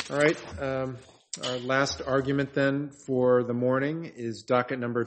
All right. Our last argument then for the morning is docket number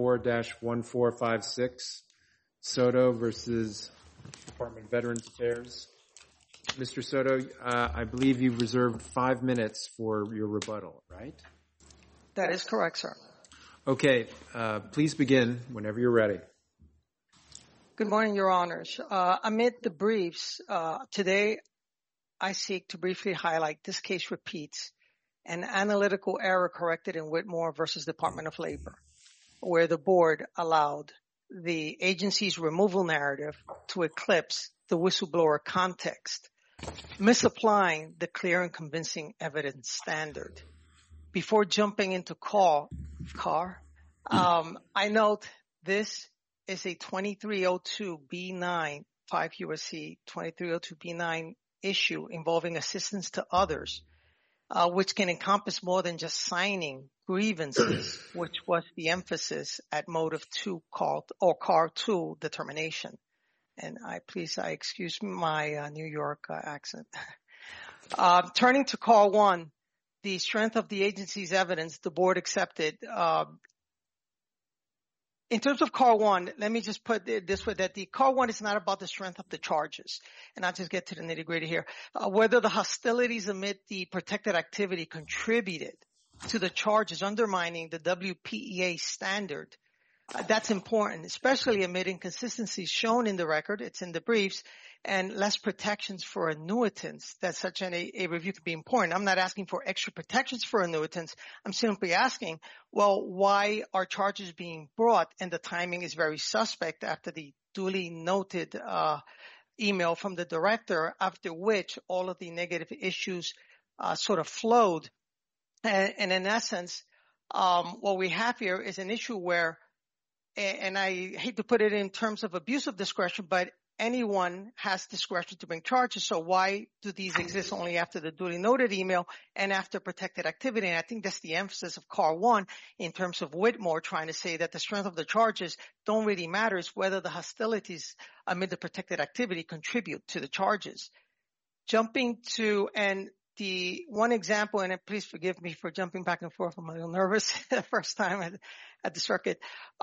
24-1456, Soto versus Department of Veterans Affairs. Mr. Soto, I believe you've reserved 5 minutes for your rebuttal, right? That is correct, sir. Okay. Please begin whenever you're ready. Good morning, Your Honors. Amid the briefs, today I seek to briefly highlight this case repeats an analytical error corrected in Whitmore versus Department of Labor, where the board allowed the agency's removal narrative to eclipse the whistleblower context, misapplying the clear and convincing evidence standard. Before jumping into I note this is a 2302B9, 5 U.S.C. 2302B9 issue involving assistance to others, which can encompass more than just signing grievances, which was the emphasis at Motive 2 CAR 2 determination. And I excuse my New York accent. Turning to CAR 1, the strength of the agency's evidence, the board accepted. In terms of CAR 1, let me just put it this way, that the CAR 1 is not about the strength of the charges. And I'll just get to the nitty-gritty here. Whether the hostilities amid the protected activity contributed to the charges undermining the WPEA standard, that's important, especially amid inconsistencies shown in the record, it's in the briefs, and less protections for annuitants. That such a review could be important. I'm not asking for extra protections for annuitants. I'm simply asking, well, why are charges being brought? And the timing is very suspect after the duly noted email from the director, after which all of the negative issues sort of flowed. And in essence, what we have here is an issue where, and I hate to put it in terms of abuse of discretion, but anyone has discretion to bring charges. So why do these exist only after the duly noted email and after protected activity? And I think that's the emphasis of CAR 1 in terms of Whitmore trying to say that the strength of the charges don't really matter. It's whether the hostilities amid the protected activity contribute to the charges. Jumping to, and the one example, and please forgive me for jumping back and forth. I'm a little nervous the first time at the circuit.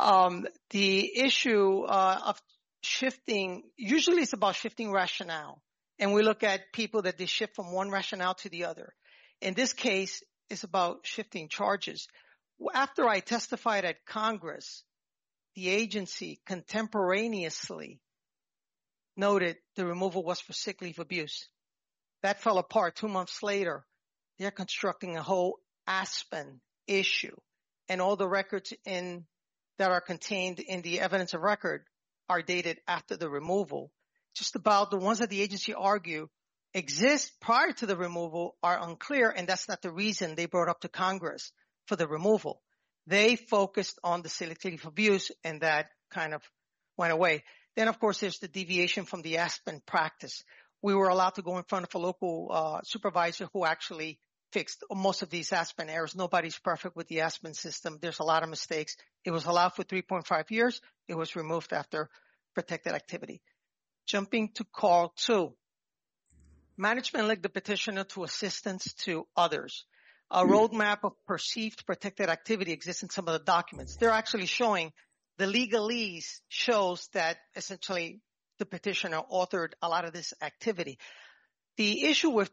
The issue of shifting, usually it's about shifting rationale. And we look at people that they shift from one rationale to the other. In this case, it's about shifting charges. After I testified at Congress, the agency contemporaneously noted the removal was for sick leave abuse. That fell apart 2 months later. They're constructing a whole Aspen issue. And all the records that are contained in the evidence of record are dated after the removal. Just about the ones that the agency argue exist prior to the removal are unclear, and that's not the reason they brought up to Congress for the removal. They focused on the sick leave abuse, and that kind of went away. Then, of course, there's the deviation from the Aspen practice. We were allowed to go in front of a local supervisor who actually fixed most of these Aspen errors. Nobody's perfect with the Aspen system. There's a lot of mistakes. It was allowed for 3.5 years. It was removed after protected activity. Jumping to CAR 2. Management linked the petitioner to assistance to others. A roadmap of perceived protected activity exists in some of the documents. They're actually showing the legalese shows that essentially the petitioner authored a lot of this activity. The issue with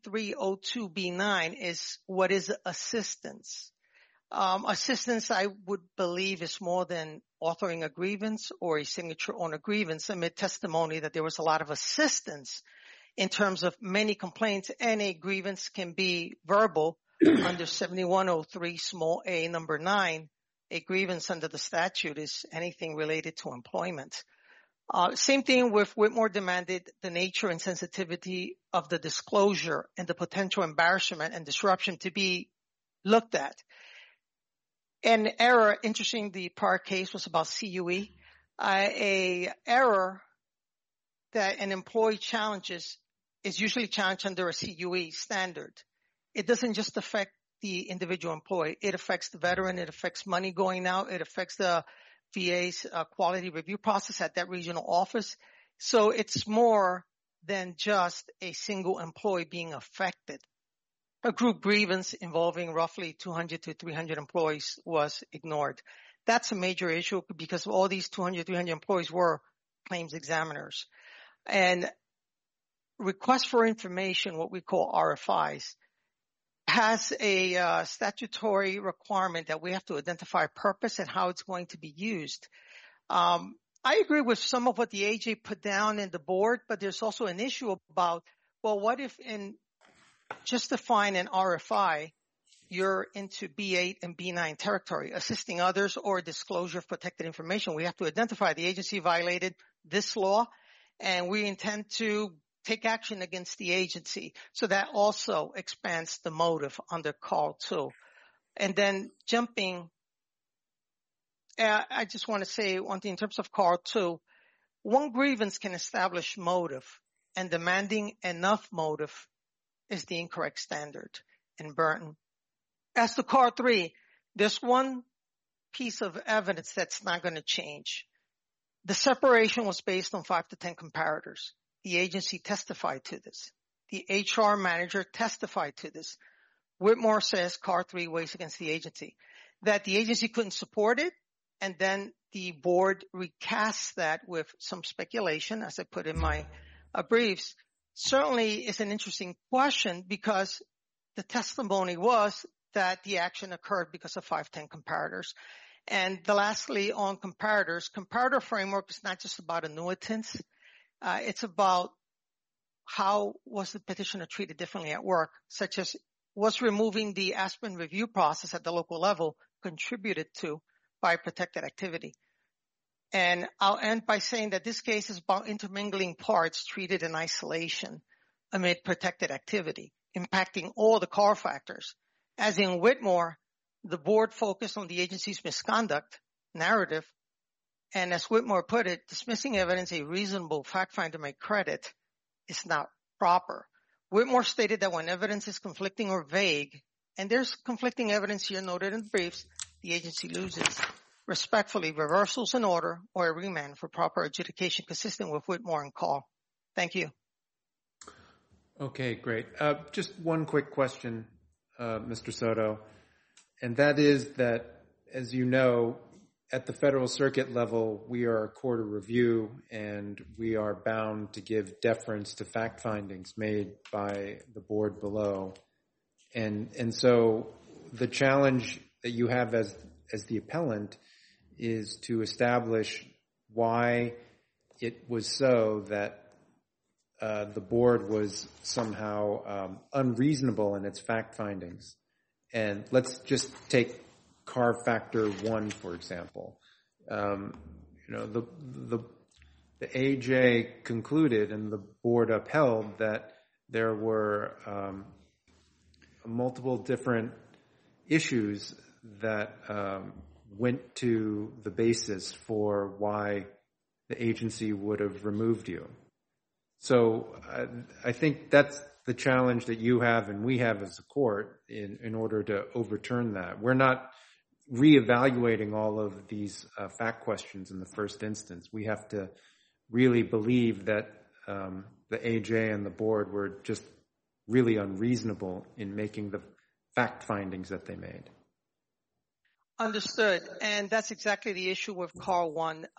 2302B9 is what is assistance. Assistance, I would believe, is more than authoring a grievance or a signature on a grievance. Amid testimony that there was a lot of assistance in terms of many complaints, and a grievance can be verbal under 7103 small a number 9. A grievance under the statute is anything related to employment. Same thing with Whitmore demanded the nature and sensitivity of the disclosure and the potential embarrassment and disruption to be looked at. An error, interesting, the prior case was about CUE. A error that an employee challenges is usually challenged under a CUE standard. It doesn't just affect the individual employee. It affects the veteran. It affects money going out. It affects the VA's quality review process at that regional office. So it's more than just a single employee being affected. a group grievance involving roughly 200 to 300 employees was ignored. That's a major issue because all these 200, 300 employees were claims examiners. And requests for information, what we call RFIs, has a statutory requirement that we have to identify purpose and how it's going to be used. I agree with some of what the AJ put down in the board, but there's also an issue about, well, what if in justifying an RFI, you're into B8 and B9 territory, assisting others or disclosure of protected information? We have to identify the agency violated this law, and we intend to take action against the agency. So that also expands the motive under Call 2. And then jumping, I just want to say one thing in terms of Call 2. One grievance can establish motive, and demanding enough motive is the incorrect standard in Burton. As to Call 3, there's one piece of evidence that's not going to change. The separation was based on 5 to 10 comparators. The agency testified to this. The HR manager testified to this. Whitmore says Call 3 weighs against the agency. That the agency couldn't support it, and then the board recasts that with some speculation, as I put in my briefs, certainly is an interesting question because the testimony was that the action occurred because of 5-10 comparators. And lastly, on comparators, comparator framework is not just about annuitants. It's about how was the petitioner treated differently at work, such as was removing the Aspen review process at the local level contributed to by protected activity. And I'll end by saying that this case is about intermingling parts treated in isolation amid protected activity, impacting all the core factors. As in Whitmore, the board focused on the agency's misconduct narrative, and as Whitmore put it, dismissing evidence a reasonable fact finder may credit is not proper. Whitmore stated that when evidence is conflicting or vague, and there's conflicting evidence here noted in the briefs, the agency loses. Respectfully, reversals in order or a remand for proper adjudication consistent with Whitmore and Call. Thank you. Okay, great. Just one quick question, Mr. Soto, and that is that, as you know, at the Federal Circuit level, we are a court of review, and we are bound to give deference to fact findings made by the board below. And so the challenge that you have as the appellant is to establish why it was so that the board was somehow unreasonable in its fact findings. And let's just take CAR Factor 1, for example. The AJ concluded and the board upheld that there were multiple different issues that went to the basis for why the agency would have removed you. So I think that's the challenge that you have and we have as a court in order to overturn that. We're not reevaluating all of these fact questions in the first instance. We have to really believe that the AJ and the board were just really unreasonable in making the fact findings that they made. Understood. And that's exactly the issue with CAR 1.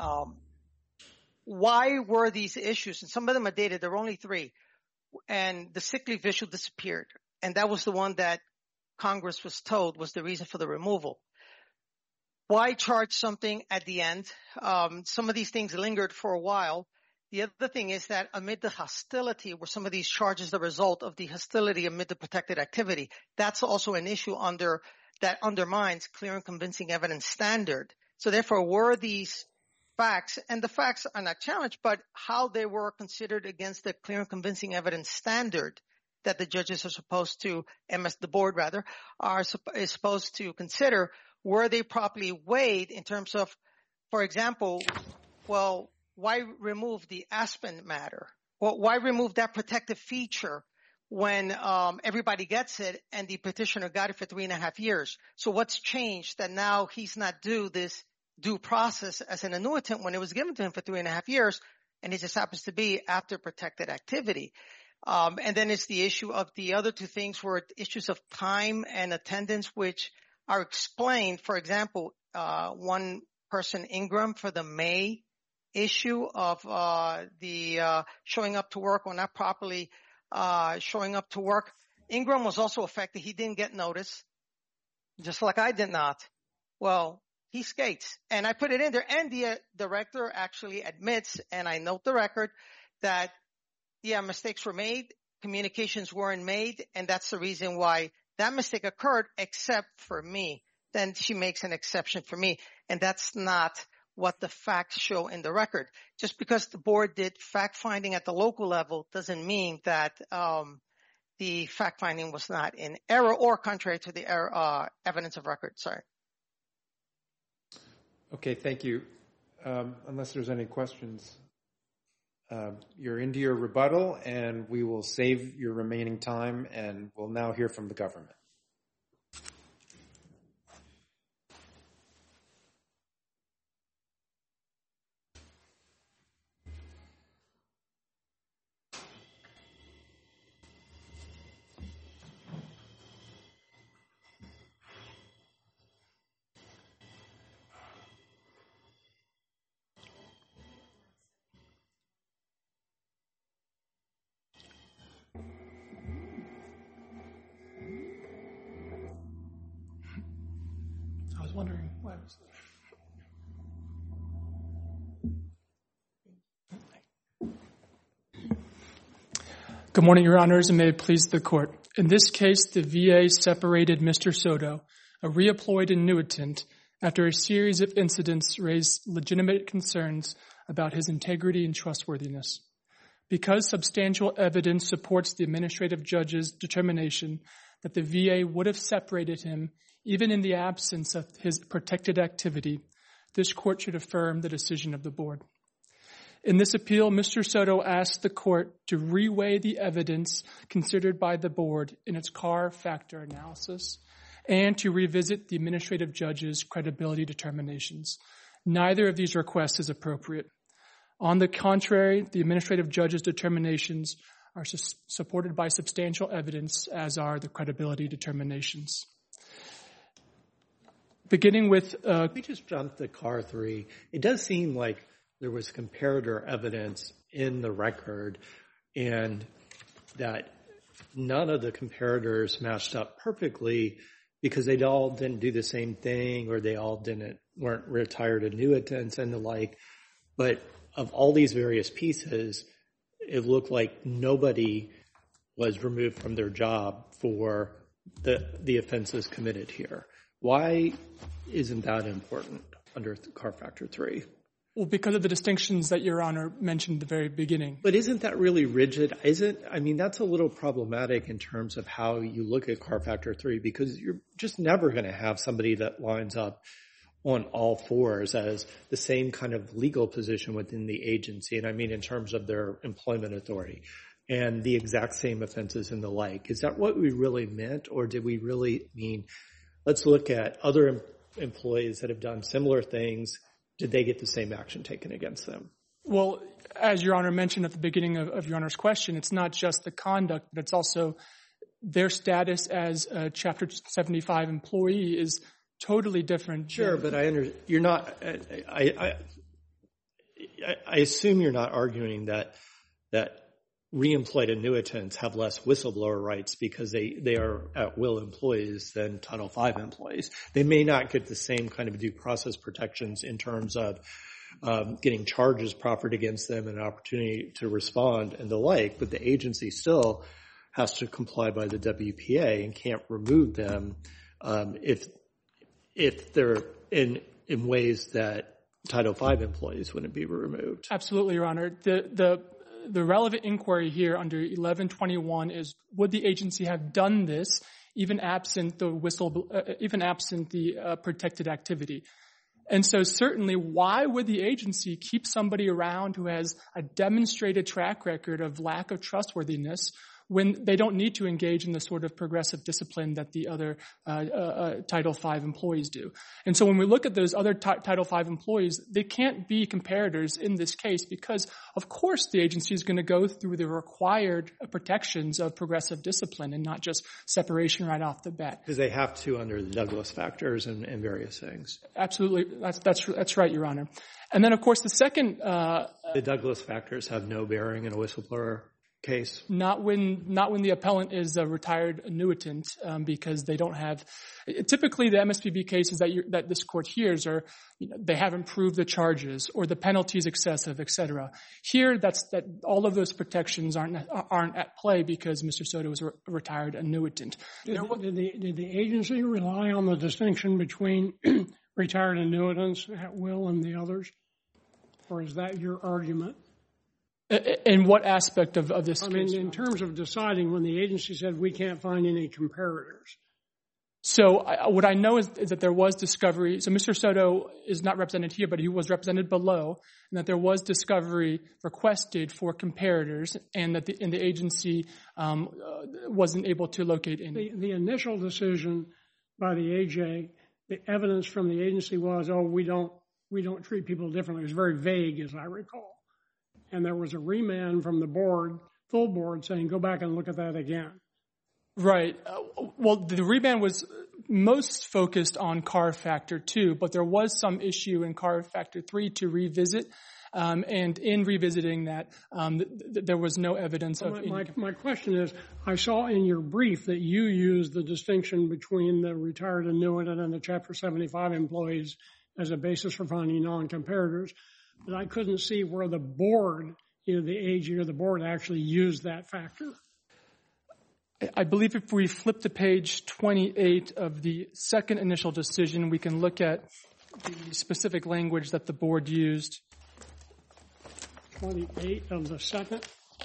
Why were these issues? And some of them are dated. There were only 3. And the sick leave issue disappeared. And that was the one that Congress was told was the reason for the removal. Why charge something at the end? Some of these things lingered for a while. The other thing is that amid the hostility, were some of these charges the result of the hostility amid the protected activity? That's also an issue that undermines clear and convincing evidence standard. So therefore, were these facts, and the facts are not challenged, but how they were considered against the clear and convincing evidence standard that the judges are supposed to, the board rather, is supposed to consider, were they properly weighed in terms of, for example, well, why remove the Aspen matter? Well, why remove that protective feature when everybody gets it and the petitioner got it for 3.5 years? So what's changed that now he's not due this due process as an annuitant when it was given to him for 3.5 years, and it just happens to be after protected activity? And then it's the issue of the other two things were issues of time and attendance, which are explained. For example, one person, Ingram, for the May issue of the showing up to work or not properly showing up to work. Ingram was also affected. He didn't get notice, just like I did not. Well, he skates. And I put it in there. And the director actually admits, and I note the record, that, yeah, mistakes were made, communications weren't made, and that's the reason why that mistake occurred, except for me. Then she makes an exception for me. And that's not what the facts show in the record. Just because the board did fact-finding at the local level doesn't mean that the fact-finding was not in error or contrary to the evidence of record. Sorry. Okay, thank you. Unless there's any questions, you're into your rebuttal, and we will save your remaining time, and we'll now hear from the government. I was wondering why it was there. Good morning, Your Honors, and may it please the Court. In this case, the VA separated Mr. Soto, a reemployed annuitant, after a series of incidents raised legitimate concerns about his integrity and trustworthiness. Because substantial evidence supports the administrative judge's determination that the VA would have separated him even in the absence of his protected activity, this Court should affirm the decision of the Board. In this appeal, Mr. Soto asked the Court to reweigh the evidence considered by the Board in its Carr factor analysis and to revisit the administrative judge's credibility determinations. Neither of these requests is appropriate. On the contrary, the administrative judge's determinations are supported by substantial evidence, as are the credibility determinations. Beginning with... we just jumped to Carr 3. It does seem like there was comparator evidence in the record and that none of the comparators matched up perfectly because they all didn't do the same thing or they all weren't retired annuitants and the like. But of all these various pieces, it looked like nobody was removed from their job for the offenses committed here. Why isn't that important under Carr Factor 3? Well, because of the distinctions that Your Honor mentioned at the very beginning. But isn't that really rigid? That's a little problematic in terms of how you look at Carr Factor 3 because you're just never going to have somebody that lines up on all fours as the same kind of legal position within the agency. And I mean in terms of their employment authority and the exact same offenses and the like. Is that what we really meant, or did we really mean let's look at other employees that have done similar things? Did they get the same action taken against them? Well, as Your Honor mentioned at the beginning of Your Honor's question, it's not just the conduct, but it's also their status as a Chapter 75 employee is totally different. Sure, but you're not. I assume you're not arguing that reemployed annuitants have less whistleblower rights because they are at-will employees than Title V employees. They may not get the same kind of due process protections in terms of getting charges proffered against them and an opportunity to respond and the like, but the agency still has to comply by the WPA and can't remove them if they're in ways that Title V employees wouldn't be removed. Absolutely, Your Honor. The relevant inquiry here under 1121 is, would the agency have done this even absent the protected activity? And so certainly, why would the agency keep somebody around who has a demonstrated track record of lack of trustworthiness when they don't need to engage in the sort of progressive discipline that the other Title V employees do. And so when we look at those other Title V employees, they can't be comparators in this case because, of course, the agency is going to go through the required protections of progressive discipline and not just separation right off the bat. Because they have to under the Douglas factors and various things. Absolutely. That's right, Your Honor. And then, of course, the second... the Douglas factors have no bearing in a whistleblower case? Not when the appellant is a retired annuitant, because they don't have... Typically, the MSPB cases that this court hears are, they haven't proved the charges or the penalty is excessive, et cetera. Here, all of those protections aren't at play because Mr. Soto is a retired annuitant. Did the agency rely on the distinction between retired annuitants at will and the others? Or is that your argument? In what aspect of this case? I mean, in terms of deciding when the agency said we can't find any comparators. So what I know is that there was discovery. So Mr. Soto is not represented here, but he was represented below, and that there was discovery requested for comparators, and that the agency wasn't able to locate any. The initial decision by the AJ, the evidence from the agency was, we don't treat people differently. It was very vague, as I recall. And there was a remand from the board, full board, saying go back and look at that again. Right. Well, the remand was most focused on CAR Factor 2, but there was some issue in CAR Factor 3 to revisit. And in revisiting that, there was no evidence of any. My question is, I saw in your brief that you used the distinction between the retired annuitant and the Chapter 75 employees as a basis for finding non-comparators, but I couldn't see where the board, either the AG or the board, actually used that factor. I believe if we flip to page 28 of the second initial decision, we can look at the specific language that the board used. 28 of the second?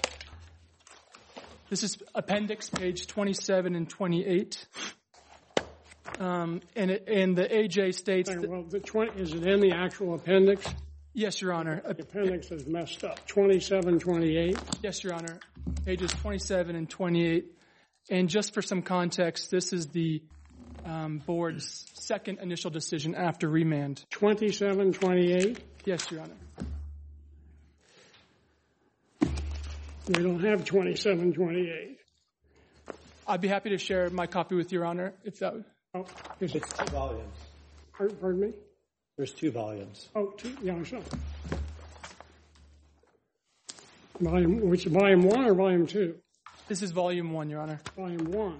This is appendix page 27 and 28. And the AJ states... Is it in the actual appendix? Yes, Your Honor. The appendix is messed up. 27, 28? Yes, Your Honor. Pages 27 and 28. And just for some context, this is the board's second initial decision after remand. 27, 28? Yes, Your Honor. We don't have 27, 28. I'd be happy to share my copy with Your Honor, if that would... Oh, it's 2 volumes. Pardon me? There's 2 volumes. Oh, 2? Yeah, I saw. Which, volume 1 or volume 2? This is volume 1, Your Honor. Volume 1.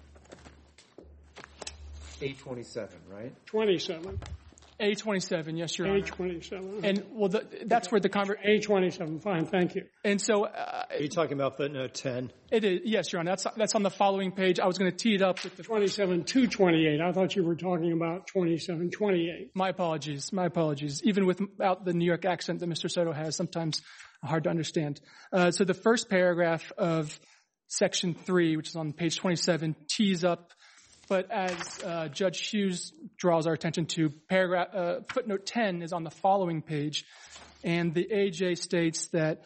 827, right? 27. A27, yes, Your Honor. A27. And, well, that's where the A27, fine, thank you. And so... Are you talking about footnote 10? It is, yes, Your Honor. That's on the following page. I was going to tee it up with the... 27 to 28. I thought you were talking about 27, 28. My apologies. Even without the New York accent that Mr. Soto has, sometimes hard to understand. So the first paragraph of Section 3, which is on page 27, tees up. But as Judge Hughes draws our attention to, footnote 10 is on the following page, and the AJ states that...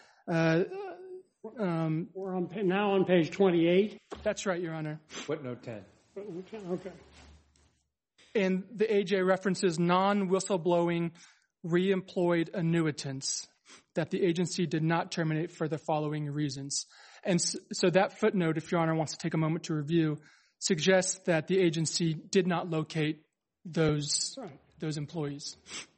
we're now on page 28? That's right, Your Honor. Footnote 10. Okay. And the AJ references non-whistleblowing reemployed annuitants that the agency did not terminate for the following reasons. And so that footnote, if Your Honor wants to take a moment to review, suggests that the agency did not locate those employees.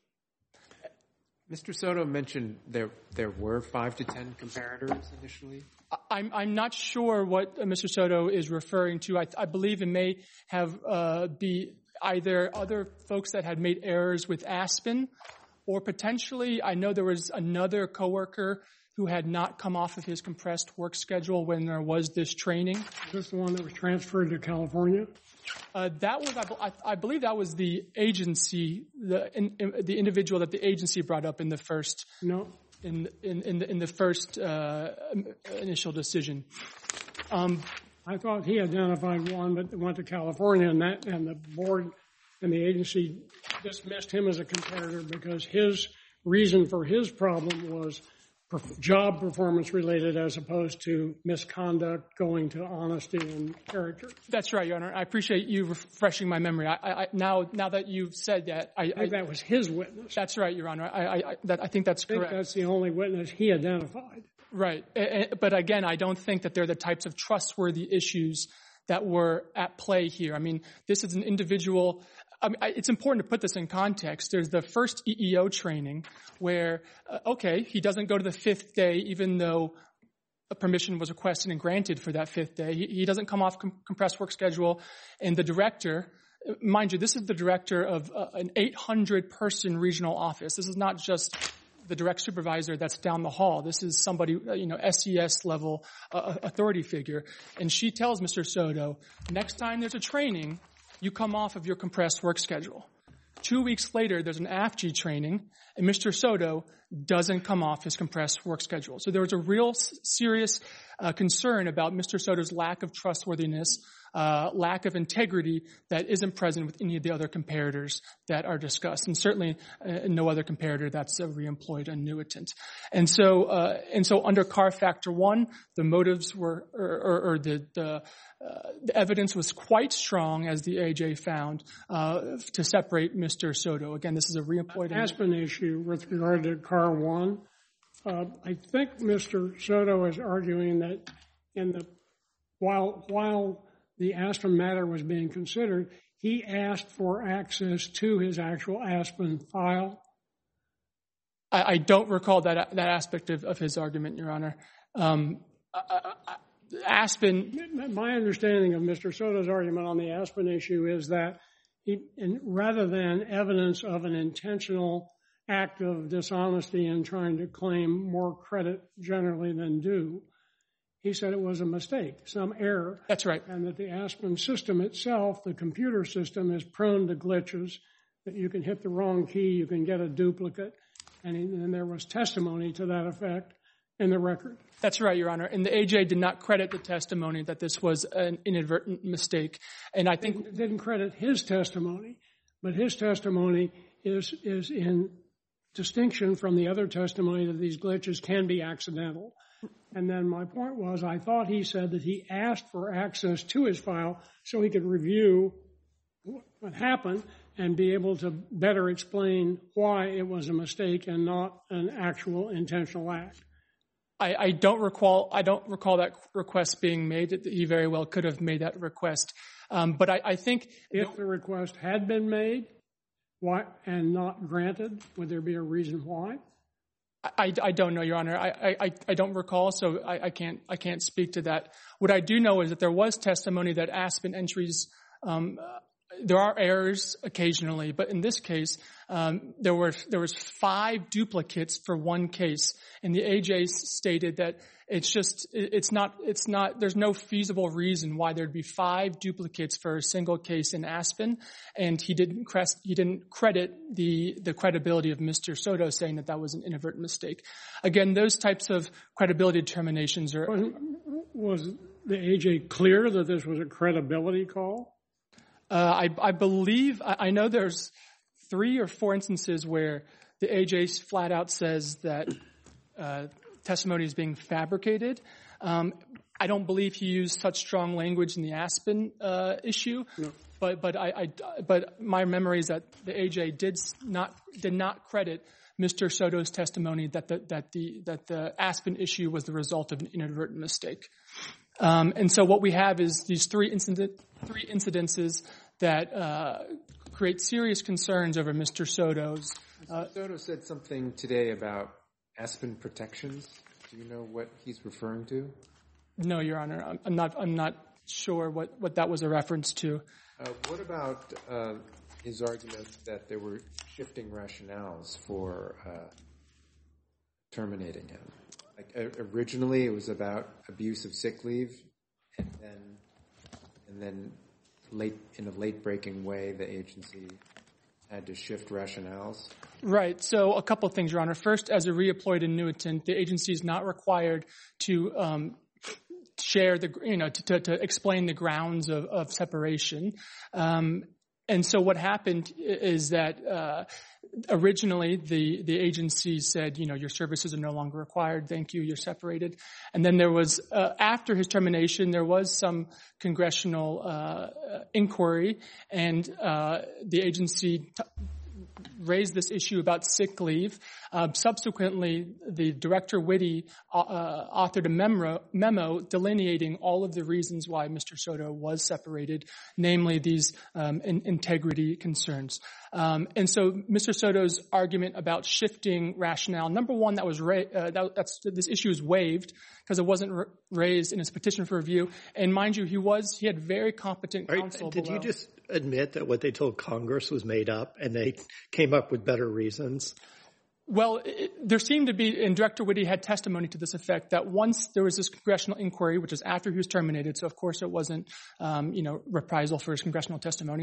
Mr. Soto mentioned there were 5 to 10 comparators initially. I'm not sure what Mr. Soto is referring to. I believe it may have be either other folks that had made errors with Aspen, or potentially I know there was another coworker who had not come off of his compressed work schedule when there was this training. Is this the one that was transferred to California? That was, I believe, that was the agency, the individual that the agency brought up in the first. No. In the first initial decision. I thought he identified one, but went to California, and the board and the agency dismissed him as a comparator because his reason for his problem was job performance related as opposed to misconduct going to honesty and character. That's right, Your Honor. I appreciate you refreshing my memory. Now that you've said that, I think that was his witness. That's right, Your Honor. I think that's correct. I think that's the only witness he identified. Right. But again, I don't think that they're the types of trustworthy issues that were at play here. I mean, this is an individual. It's important to put this in context. There's the first EEO training where, he doesn't go to the fifth day even though a permission was requested and granted for that fifth day. He doesn't come off compressed work schedule. And the director, mind you, this is the director of an 800-person regional office. This is not just the direct supervisor that's down the hall. This is somebody, SES level authority figure. And she tells Mr. Soto, next time there's a training, you come off of your compressed work schedule. 2 weeks later, there's an AFG training, and Mr. Soto doesn't come off his compressed work schedule. So there was a real serious concern about Mr. Soto's lack of trustworthiness, lack of integrity that isn't present with any of the other comparators that are discussed, and certainly no other comparator that's a reemployed annuitant. And so under CAR Factor 1, the motives were, the evidence was quite strong, as the AJ found, to separate Mr. Soto. Again, this is a reemployed Aspen issue with regard to CAR 1. I think Mr. Soto is arguing that while the Aspen matter was being considered, he asked for access to his actual Aspen file. I don't recall that aspect of his argument, Your Honor. Aspen. My understanding of Mr. Soto's argument on the Aspen issue is that rather than evidence of an intentional act of dishonesty in trying to claim more credit generally than due, he said it was a mistake, some error. That's right. And that the Aspen system itself, the computer system, is prone to glitches, that you can hit the wrong key, you can get a duplicate, and there was testimony to that effect in the record. That's right, Your Honor. And the AJ did not credit the testimony that this was an inadvertent mistake. And I think it didn't credit his testimony, but his testimony is in distinction from the other testimony that these glitches can be accidental. And then my point was, I thought he said that he asked for access to his file so he could review what happened and be able to better explain why it was a mistake and not an actual intentional act. I don't recall that request being made. He very well could have made that request. But I think if the request had been made, why and not granted, would there be a reason why? I don't know, Your Honor. I don't recall, so I can't speak to that. What I do know is that there was testimony that Aspen entries, there are errors occasionally, but in this case, there was 5 duplicates for one case, and the AJ stated that there's no feasible reason why there'd be 5 duplicates for a single case in Aspen, and he didn't credit the credibility of Mr. Soto, saying that was an inadvertent mistake. Again, those types of credibility determinations are. Was the AJ clear that this was a credibility call? I believe I know there's 3 or 4 instances where the AJ flat out says that testimony is being fabricated. I don't believe he used such strong language in the Aspen issue, no. But my memory is that the AJ did not credit Mr. Soto's testimony that the Aspen issue was the result of an inadvertent mistake. And so what we have is these 3 incidences that create serious concerns over Mr. Soto's. Mr. Soto said something today about Aspen protections. Do you know what he's referring to? No, Your Honor. I'm not sure what that was a reference to. What about his argument that there were shifting rationales for terminating him? Like originally, it was about abuse of sick leave, and then in a late-breaking way, the agency had to shift rationales. Right. So a couple of things, Your Honor. First, as a reemployed annuitant, the agency is not required to share to explain the grounds of separation. And And so what happened is that originally the agency said, your services are no longer required. Thank you. You're separated. And then there was, after his termination, there was some congressional inquiry, and the agency raised this issue about sick leave. Subsequently, the Director Witte authored a memo delineating all of the reasons why Mr. Soto was separated, namely these integrity concerns. And so Mr. Soto's argument about shifting rationale, number one, this issue is waived because it wasn't raised in his petition for review. And mind you, he had very competent counsel. Did you just admit that what they told Congress was made up and they came up with better reasons? Well, there seemed to be, and Director Witte had testimony to this effect, that once there was this congressional inquiry, which is after he was terminated, so of course it wasn't, reprisal for his congressional testimony.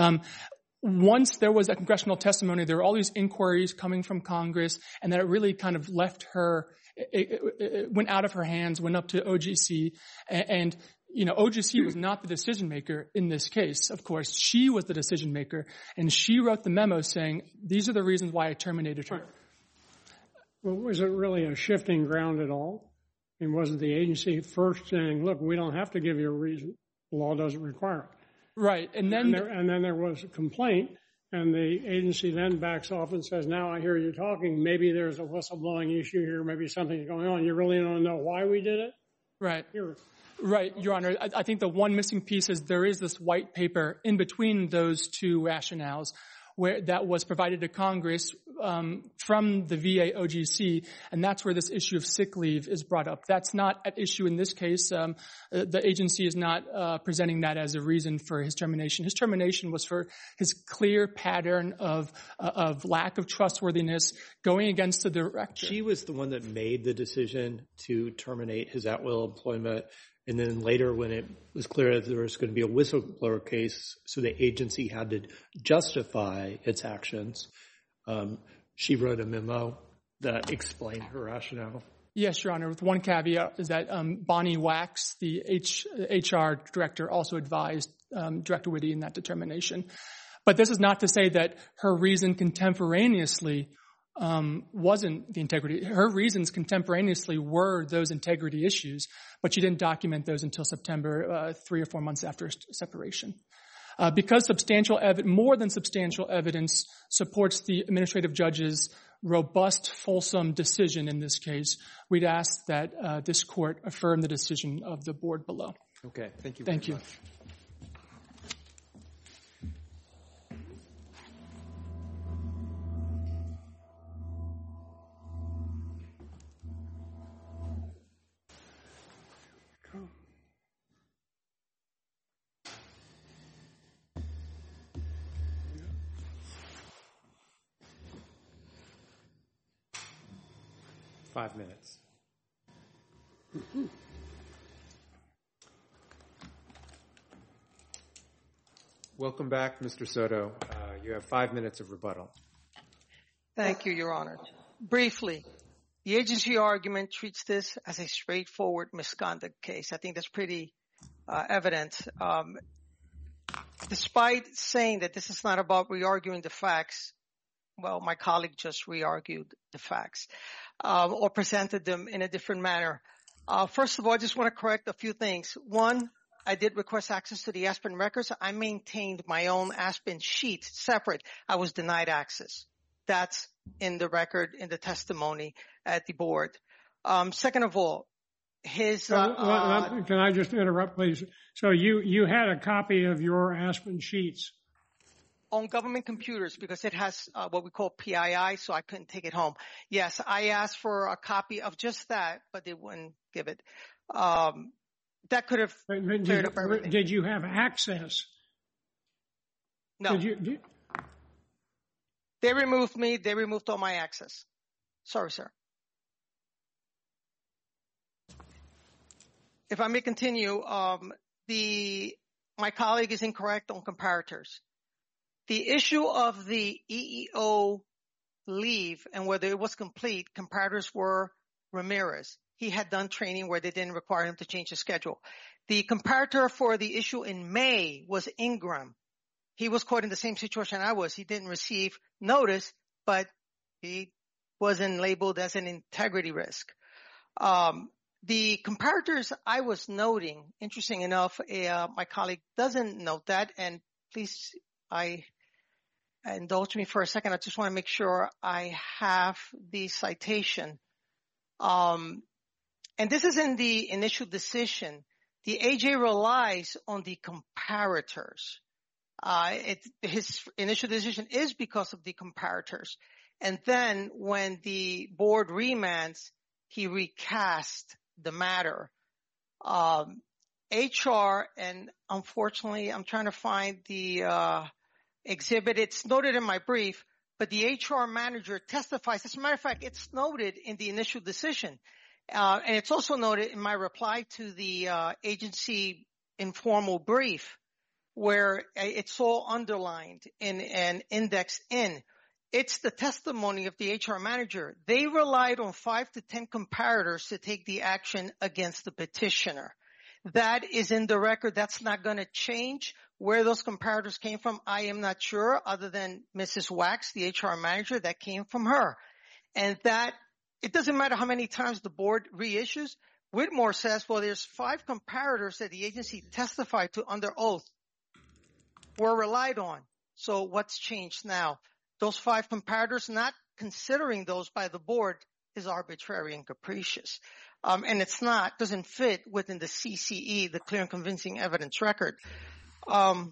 Once there was that congressional testimony, there were all these inquiries coming from Congress, and that it really kind of left her, it went out of her hands, went up to OGC, and OGC was not the decision maker in this case. Of course, she was the decision maker, and she wrote the memo saying, these are the reasons why I terminated her. Well, was it really a shifting ground at all? And wasn't the agency first saying, look, we don't have to give you a reason. The law doesn't require it. Right. And then there was a complaint, and the agency then backs off and says, now I hear you talking. Maybe there's a whistleblowing issue here. Maybe something's going on. You really don't know why we did it? Right. Here. Right, Your Honor. I think the one missing piece is there is this white paper in between those two rationales that was provided to Congress from the VA OGC, and that's where this issue of sick leave is brought up. That's not at issue in this case. The agency is not presenting that as a reason for his termination. His termination was for his clear pattern of lack of trustworthiness going against the director. She was the one that made the decision to terminate his at-will employment. And then later, when it was clear that there was going to be a whistleblower case, so the agency had to justify its actions, she wrote a memo that explained her rationale. Yes, Your Honor, with one caveat is that Bonnie Wax, the HR director, also advised Director Witte in that determination. But this is not to say that her reason contemporaneously wasn't the integrity. Her reasons contemporaneously were those integrity issues, but she didn't document those until September, 3 or 4 months after separation. Because more than substantial evidence supports the administrative judge's robust, fulsome decision in this case, we'd ask that this court affirm the decision of the board below. Okay, thank you. Thank you. Five minutes. Welcome back, Mr. Soto. You have 5 minutes of rebuttal. Thank you, Your Honor. Briefly, the agency argument treats this as a straightforward misconduct case. I think that's pretty evident. Despite saying that this is not about re-arguing the facts, well, my colleague just re-argued the facts or presented them in a different manner. First of all, I just want to correct a few things. One, I did request access to the Aspen records. I maintained my own Aspen sheet separate. I was denied access. That's in the record, in the testimony at the board. Second of all, can I just interrupt, please? So you had a copy of your Aspen sheets? On government computers, because it has what we call PII, so I couldn't take it home. Yes, I asked for a copy of just that, but they wouldn't give it. That could have cleared up everything. Did you have access? No. They removed me. They removed all my access. Sorry, sir. If I may continue, my colleague is incorrect on comparators. The issue of the EEO leave and whether it was complete, comparators were Ramirez. He had done training where they didn't require him to change the schedule. The comparator for the issue in May was Ingram. he was caught in the same situation I was. He didn't receive notice, but he wasn't labeled as an integrity risk. The comparators I was noting, interesting enough, my colleague doesn't note that, and please, indulge me for a second. I just want to make sure I have the citation. And this is in the initial decision. The AJ relies on the comparators. His initial decision is because of the comparators. And then when the board remands, he recast the matter. HR, and unfortunately, I'm trying to find the exhibit. It's noted in my brief, but the HR manager testifies. As a matter of fact, it's noted in the initial decision. And it's also noted in my reply to the agency informal brief, where it's all underlined and indexed in. It's the testimony of the HR manager. They relied on 5 to 10 comparators to take the action against the petitioner. That is in the record. That's not going to change. Where those comparators came from, I am not sure, other than Mrs. Wax, the HR manager, that came from her. And that, it doesn't matter how many times the board reissues. Whitmore says, well, there's 5 comparators that the agency testified to under oath were relied on. So what's changed now? Those 5 comparators, not considering those by the board, is arbitrary and capricious. And it's not, doesn't fit within the CCE, the clear and convincing evidence record. And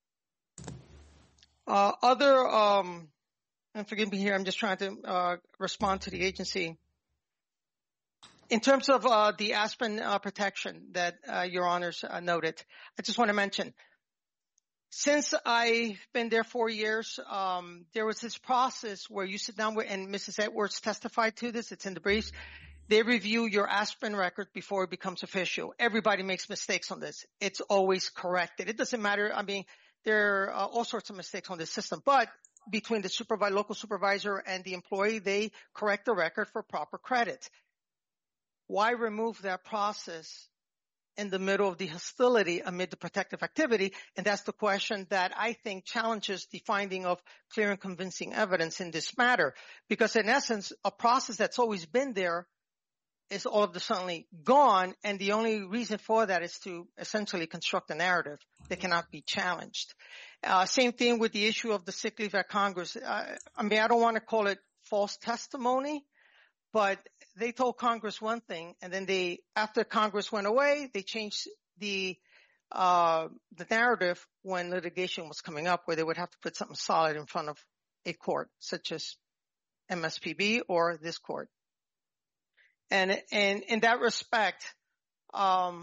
forgive me here, I'm just trying to respond to the agency. In terms of the Aspen protection that Your Honors noted, I just want to mention, since I've been there 4 years, there was this process where you sit down with, and Mrs. Edwards testified to this, it's in the briefs. They review your Aspen record before it becomes official. Everybody makes mistakes on this. It's always corrected. It doesn't matter. I mean, there are all sorts of mistakes on this system, but between the local supervisor and the employee, they correct the record for proper credit. Why remove that process in the middle of the hostility amid the protective activity? And that's the question that I think challenges the finding of clear and convincing evidence in this matter. Because in essence, a process that's always been there is all of a sudden gone, and the only reason for that is to essentially construct a narrative that cannot be challenged. Same thing with the issue of the sick leave at Congress. I mean, I don't want to call it false testimony, but they told Congress one thing, and then after Congress went away, they changed the narrative when litigation was coming up, where they would have to put something solid in front of a court, such as MSPB or this court. And in that respect, it's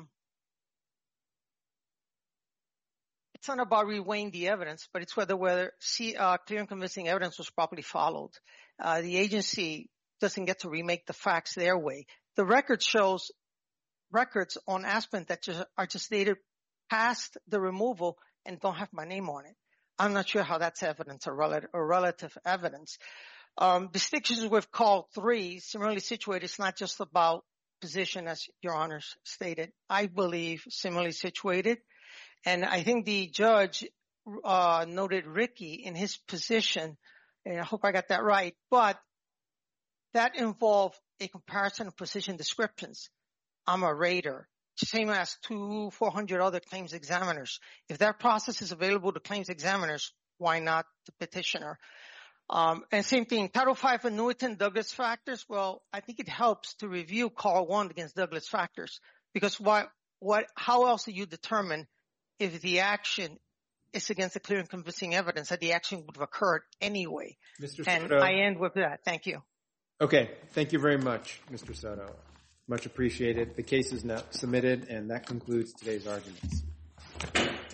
not about reweighing the evidence, but it's whether clear and convincing evidence was properly followed. The agency doesn't get to remake the facts their way. The record shows records on Aspen that are just dated past the removal and don't have my name on it. I'm not sure how that's evidence or relative evidence. Distinctions with Call 3, similarly situated, it's not just about position, as Your Honors stated. I believe similarly situated. And I think the judge noted Ricky in his position, and I hope I got that right, but that involved a comparison of position descriptions. I'm a rater, same as 400 other claims examiners. If that process is available to claims examiners, why not the petitioner? And same thing, Title V annuitant Douglas factors. Well, I think it helps to review Call 1 against Douglas factors, because how else do you determine if the action is against the clear and convincing evidence that the action would have occurred anyway? Mr. And Soto. I end with that. Thank you. Okay. Thank you very much, Mr. Soto. Much appreciated. The case is now submitted, and that concludes today's arguments.